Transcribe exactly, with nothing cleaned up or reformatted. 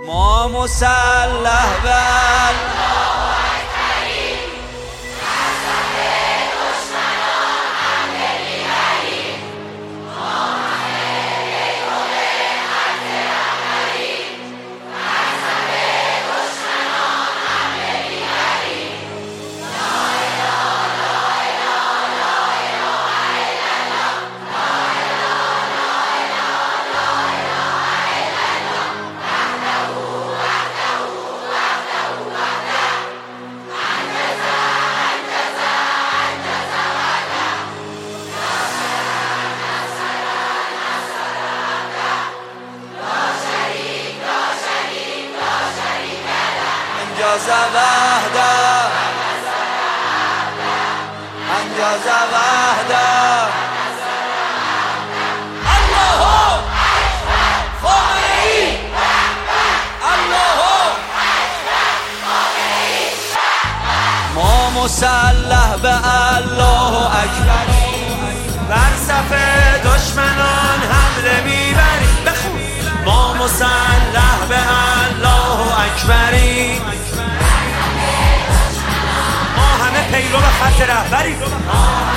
ما مسلح بر انجاز وحده انجاز وحده الله خامنه‌ای الله ما مسلح به الله اکبر بر صف دشمنان حمله میبریم بخون ما مسلح به الله اکبریم ما همه پیرو خط رهبری